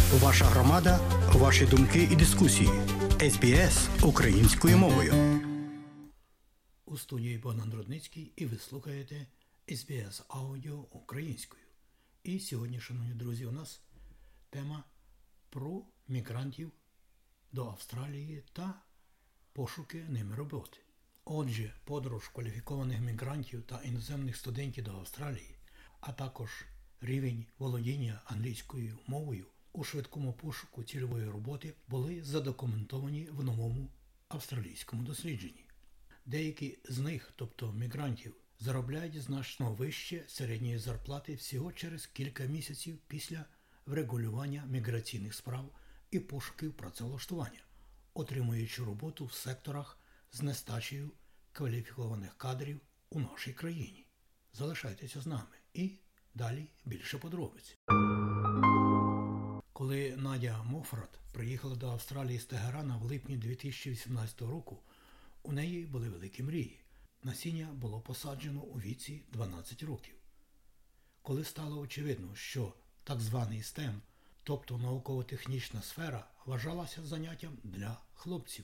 Ваша громада, ваші думки і дискусії. СБС українською мовою. У студії Богдан Рудницький і ви слухаєте СБС Аудіо українською. І сьогодні, шановні друзі, у нас тема про мігрантів до Австралії та пошуки ними роботи. Отже, подорож кваліфікованих мігрантів та іноземних студентів до Австралії, а також рівень володіння англійською мовою у швидкому пошуку цільової роботи були задокументовані в новому австралійському дослідженні. Деякі з них, тобто мігрантів, заробляють значно вище середньої зарплати всього через кілька місяців після врегулювання міграційних справ і пошуків працевлаштування, отримуючи роботу в секторах з нестачею кваліфікованих кадрів у нашій країні. Залишайтеся з нами і далі більше подробиць. Коли Надя Мофрат приїхала до Австралії з Тегерана в липні 2018 року, у неї були великі мрії. Насіння було посаджено у віці 12 років. Коли стало очевидно, що так званий STEM, тобто науково-технічна сфера, вважалася заняттям для хлопців.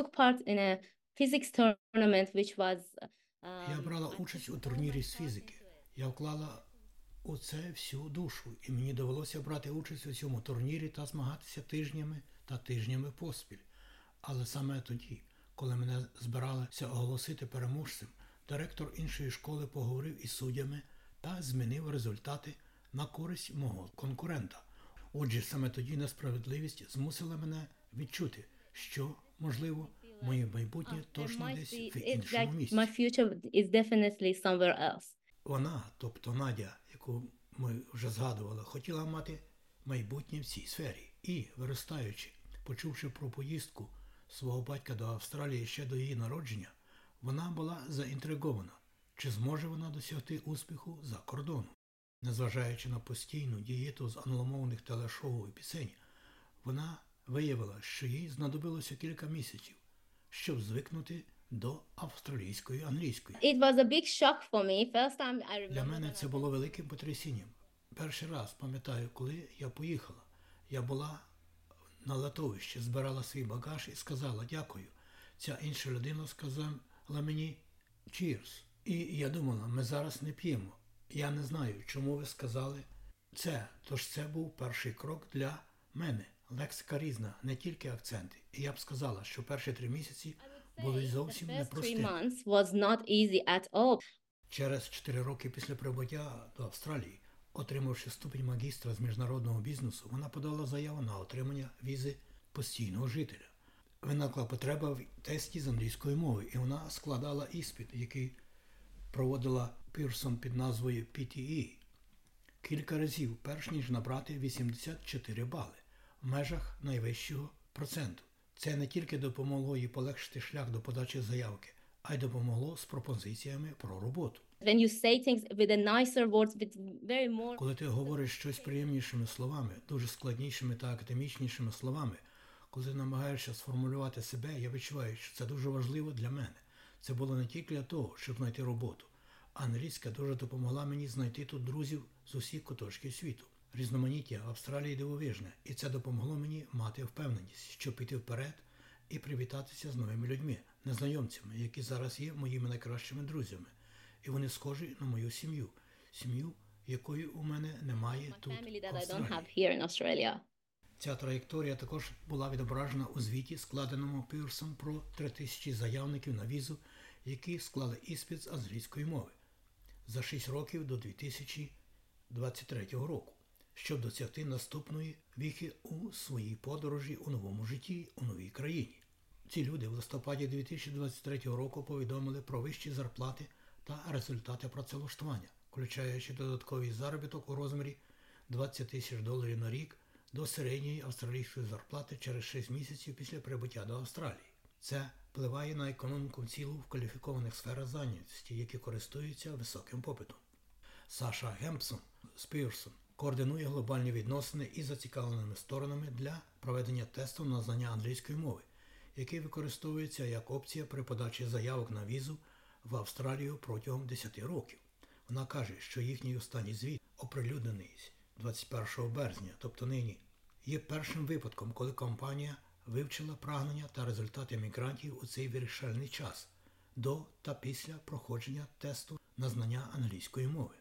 Я брала участь у турнірі з фізики. Я вклала у це всю душу, і мені довелося брати участь у цьому турнірі та змагатися тижнями поспіль. Але саме тоді, коли мене збиралися оголосити переможцем, директор іншої школи поговорив із суддями та змінив результати на користь мого конкурента. Отже, саме тоді несправедливість змусила мене відчути, що, можливо, моє майбутнє точно десь в іншому місці. Вона, тобто Надя, яку ми вже згадували, хотіла мати майбутнє в цій сфері. І, виростаючи, почувши про поїздку свого батька до Австралії ще до її народження, вона була заінтригована, чи зможе вона досягти успіху за кордоном. Незважаючи на постійну дієту з англомовних телешоу і пісень, вона виявила, що їй знадобилося кілька місяців, щоб звикнути до австралійської англійської. Для мене це було великим потрясінням. Перший раз, пам'ятаю, коли я поїхала, я була на литовищі, збирала свій багаж і сказала «дякую». Ця інша людина сказала мені «cheers». І я думала, ми зараз не п'ємо. Я не знаю, чому ви сказали це. Тож це був перший крок для мене. Лексика різна, не тільки акценти. І я б сказала, що перші 3 місяці були зовсім непростими. Через 4 роки після прибуття до Австралії, отримавши ступінь магістра з міжнародного бізнесу, вона подала заяву на отримання візи постійного жителя. Виникла потреба в тесті з англійської мови, і вона складала іспит, який проводила Пірсон під назвою PTE. Кілька разів, перш ніж набрати 84 бали в межах найвищого проценту. Це не тільки допомогло їй полегшити шлях до подачі заявки, а й допомогло з пропозиціями про роботу. Коли ти говориш щось приємнішими словами, дуже складнішими та академічнішими словами, коли ти намагаєшся сформулювати себе, я відчуваю, що це дуже важливо для мене. Це було не тільки для того, щоб знайти роботу. Англійська дуже допомогла мені знайти тут друзів з усіх куточків світу. Різноманіття в Австралії дивовижне, і це допомогло мені мати впевненість, щоб піти вперед і привітатися з новими людьми, незнайомцями, які зараз є моїми найкращими друзями. І вони схожі на мою сім'ю. Сім'ю, якої у мене немає тут, в Австралії. Ця траєкторія також була відображена у звіті, складеному Пірсом про 3000 заявників на візу, які склали іспит з англійської мови за 6 років до 2023 року, щоб досягти наступної віхи у своїй подорожі у новому житті, у новій країні. Ці люди в листопаді 2023 року повідомили про вищі зарплати та результати працевлаштування, включаючи додатковий заробіток у розмірі $20,000 на рік до середньої австралійської зарплати через 6 місяців після прибуття до Австралії. Це впливає на економіку в цілу в кваліфікованих сферах зайнятості, які користуються високим попитом. Саша Гемпсон з Пірсон координує глобальні відносини із зацікавленими сторонами для проведення тесту на знання англійської мови, який використовується як опція при подачі заявок на візу в Австралію протягом 10 років. Вона каже, що їхній останній звіт, оприлюднений 21 березня, тобто нині, є першим випадком, коли компанія вивчила прагнення та результати мігрантів у цей вирішальний час до та після проходження тесту на знання англійської мови.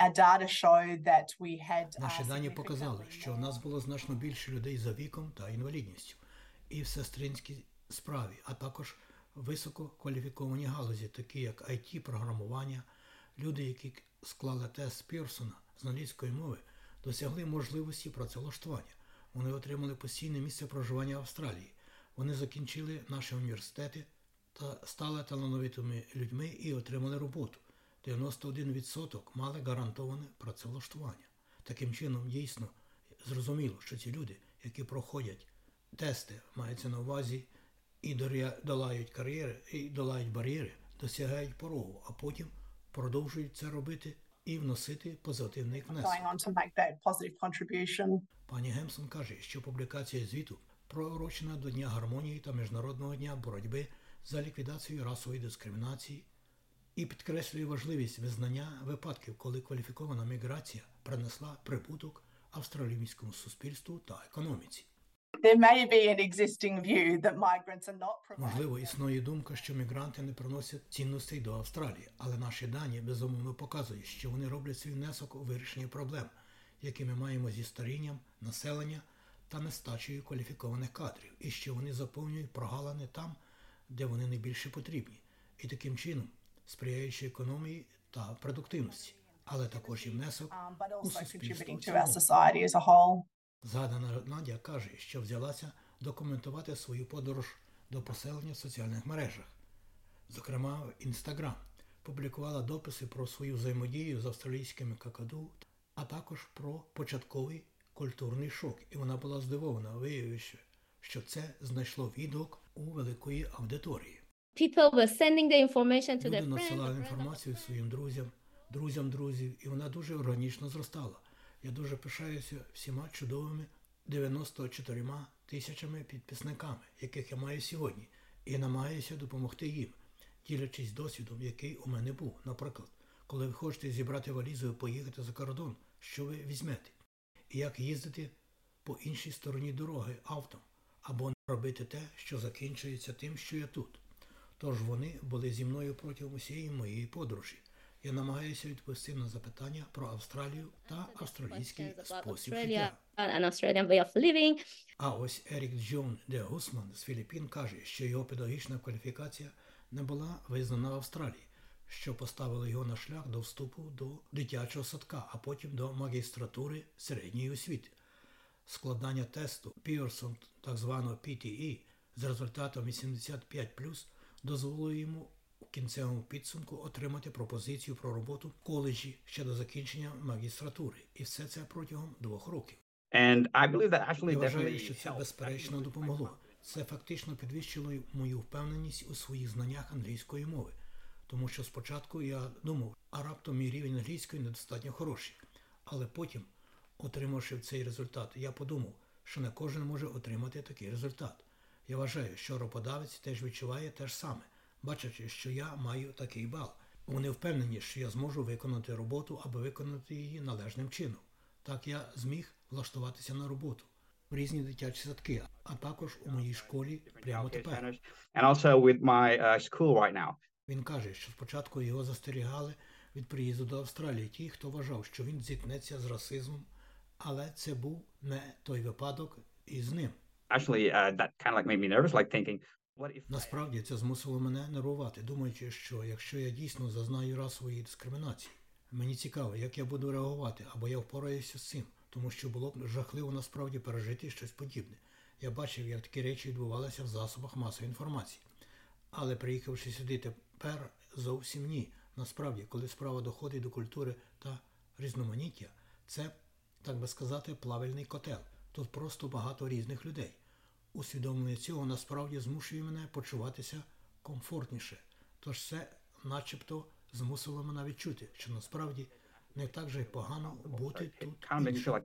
Наші дані показали, що у нас було значно більше людей за віком та інвалідністю і в сестринській справі, а також висококваліфіковані галузі, такі як IT-програмування. Люди, які склали тест Пірсона з англійської мови, досягли можливості працевлаштування. Вони отримали постійне місце проживання в Австралії. Вони закінчили наші університети та стали талановитими людьми і отримали роботу. 91% мали гарантоване працевлаштування. Таким чином, дійсно, зрозуміло, що ці люди, які проходять тести, мається на увазі, і долають кар'єри, і долають бар'єри, досягають порогу, а потім продовжують це робити і вносити позитивний внесок. Пані Гемсон каже, що публікація звіту приурочена до Дня гармонії та Міжнародного дня боротьби за ліквідацію расової дискримінації і підкреслює важливість визнання випадків, коли кваліфікована міграція принесла прибуток австралійському суспільству та економіці. Можливо, існує думка, що мігранти не приносять цінностей до Австралії, але наші дані безумовно показують, що вони роблять свій внесок у вирішення проблем, які ми маємо зі старінням населення та нестачею кваліфікованих кадрів, і що вони заповнюють прогалини там, де вони найбільше потрібні, і таким чином сприяючи економії та продуктивності, але також і внесок у суспільство. Згадана Надя каже, що взялася документувати свою подорож до поселення в соціальних мережах. Зокрема, в Instagram публікувала дописи про свою взаємодію з австралійськими какаду, а також про початковий культурний шок. І вона була здивована, виявивши, що це знайшло відгук у великої аудиторії. Люди надсилали інформацію своїм друзям друзів, і вона дуже органічно зростала. Я дуже пишаюся всіма чудовими 94 тисячами підписниками, яких я маю сьогодні, і намагаюся допомогти їм, ділячись досвідом, який у мене був. Наприклад, коли ви хочете зібрати валізу і поїхати за кордон, що ви візьмете? І як їздити по іншій стороні дороги автом, або робити те, що закінчується тим, що я тут. Тож вони були зі мною протягом усієї моєї подорожі. Я намагаюся відповісти на запитання про Австралію та австралійський спосіб життя. А ось Ерік Джон де Гусман з Філіппін каже, що його педагогічна кваліфікація не була визнана в Австралії, що поставило його на шлях до вступу до дитячого садка, а потім до магістратури середньої освіти. Складання тесту Pearson, так званого PTE, з результатом 85+, дозволило йому у кінцевому підсумку отримати пропозицію про роботу в коледжі ще до закінчення магістратури. І все це протягом 2 років. Я вважаю, що це безперечно допомогло. Це фактично підвищило мою впевненість у своїх знаннях англійської мови. Тому що спочатку я думав, а раптом мій рівень англійської недостатньо хороший. Але потім, отримавши цей результат, я подумав, що не кожен може отримати такий результат. Я вважаю, що роботодавець теж відчуває те ж саме, бачачи, що я маю такий бал. Вони впевнені, що я зможу виконати роботу або виконати її належним чином. Так я зміг влаштуватися на роботу в різні дитячі садки, а також у моїй школі прямо тепер. Він каже, що спочатку його застерігали від приїзду до Австралії ті, хто вважав, що він зіткнеться з расизмом, але це був не той випадок із ним. Насправді це змусило мене нервувати, думаючи, що якщо я дійсно зазнаю расової дискримінації, мені цікаво, як я буду реагувати, або я впораюся з цим, тому що було б жахливо насправді пережити щось подібне. Я бачив, як такі речі відбувалися в засобах масової інформації. Але приїхавши сюди тепер, зовсім ні. Насправді, коли справа доходить до культури та різноманіття, це, так би сказати, плавальний котел. Тут просто багато різних людей. Усвідомлення цього насправді змушує мене почуватися комфортніше. Тож це начебто змусило мене відчути, що насправді не так же погано бути тут іншим.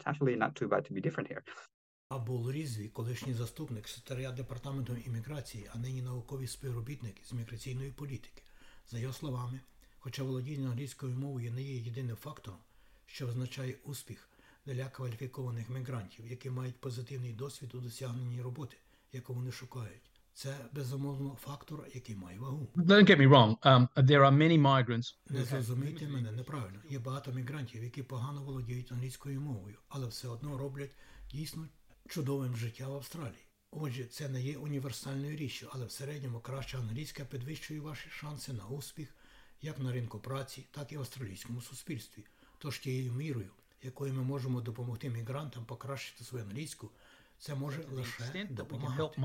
Абул Різві, колишній заступник секретаря департаменту імміграції, а нині науковий співробітник з міграційної політики. За його словами, хоча володіння англійською мовою не є єдиним фактором, що означає успіх для кваліфікованих мігрантів, які мають позитивний досвід у досягненні роботи, яку вони шукають. Це, безумовно, фактор, який має вагу. Don't get me wrong. There are many migrants. Не зрозумійте мене неправильно. Є багато мігрантів, які погано володіють англійською мовою, але все одно роблять дійсно чудовим життя в Австралії. Отже, це не є універсальною річчю, але в середньому краща англійська підвищує ваші шанси на успіх як на ринку праці, так і в австралійському суспільстві. Тож тією мірою, якою ми можемо допомогти мігрантам покращити свою англійську, це може лише допомагати.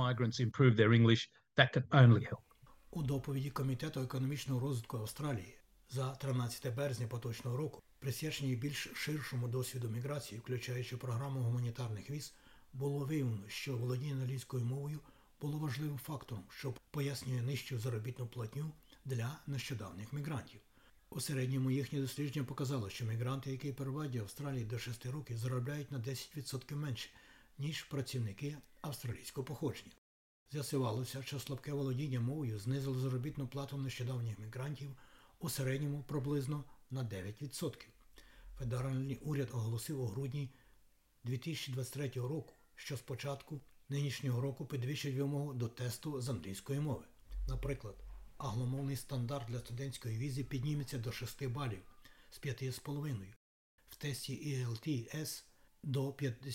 У доповіді Комітету економічного розвитку Австралії за 13 березня поточного року, присвяченій більш ширшому досвіду міграції, включаючи програму гуманітарних віз, було виявлено, що володіння англійською мовою було важливим фактором, що пояснює нижчу заробітну платню для нещодавніх мігрантів. У середньому їхнє дослідження показало, що мігранти, які перебувають в Австралії до 6 років, заробляють на 10% менше, ніж працівники австралійського походження. З'ясувалося, що слабке володіння мовою знизило заробітну плату нещодавніх мігрантів у середньому приблизно на 9%. Федеральний уряд оголосив у грудні 2023 року, що з початку нинішнього року підвищить вимогу до тесту з англійської мови. Наприклад, англомовний стандарт для студентської візи підніметься до 6 балів з 5,5, в тесті ELTS до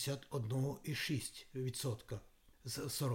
51,6% з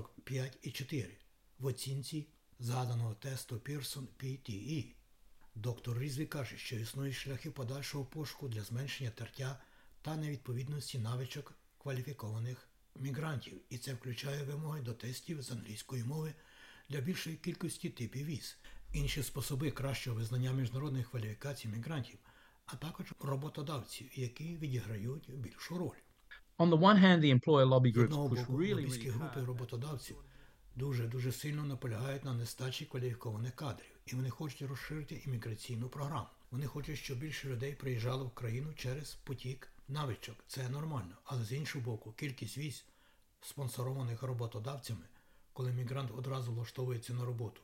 45,4% в оцінці згаданого тесту Pearson PTE. Доктор Різлі каже, що існують шляхи подальшого пошуку для зменшення тертя та невідповідності навичок кваліфікованих мігрантів, і це включає вимоги до тестів з англійської мови для більшої кількості типів віз, інші способи кращого визнання міжнародних кваліфікацій мігрантів, а також роботодавців, які відіграють більшу роль. On the one hand, the employer lobby З groups одного push боку, really, лобійські really групи hard. роботодавців дуже сильно наполягають на нестачі кваліфікованих кадрів, і вони хочуть розширити імміграційну програму. Вони хочуть, щоб більше людей приїжджало в країну через потік навичок. Це нормально. Але з іншого боку, кількість віз, спонсорованих роботодавцями, коли мігрант одразу влаштовується на роботу,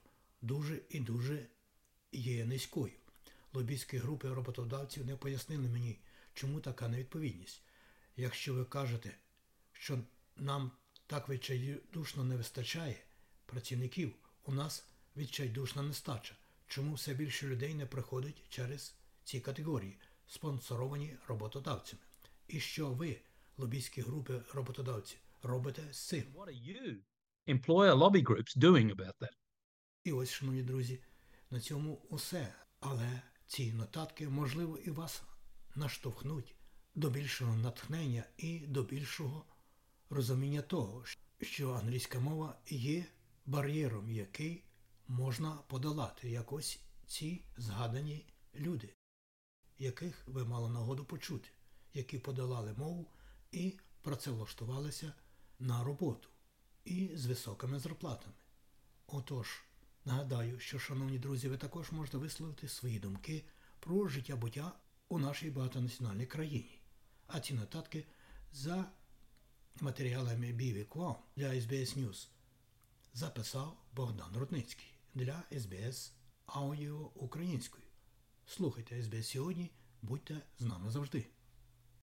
дуже є низькою. Лобійські групи роботодавців не пояснили мені, чому така невідповідність. Якщо ви кажете, що нам так відчайдушно не вистачає працівників, у нас відчайдушна нестача. Чому все більше людей не приходить через ці категорії, спонсоровані роботодавцями? І що ви, лобійські групи роботодавців, робите з цим? What are you, employer lobby groups, doing about that? І ось, шановні друзі, на цьому усе. Але ці нотатки, можливо, і вас наштовхнуть до більшого натхнення і до більшого розуміння того, що англійська мова є бар'єром, який можна подолати, як ось ці згадані люди, яких ви мали нагоду почути, які подолали мову і працевлаштувалися на роботу і з високими зарплатами. Отож, нагадаю, що, шановні друзі, ви також можете висловити свої думки про життя-буття у нашій багатонаціональній країні. А ці нотатки за матеріалами BVQ для SBS News записав Богдан Рудницький для SBS Аудіо українською. Слухайте SBS сьогодні, будьте з нами завжди.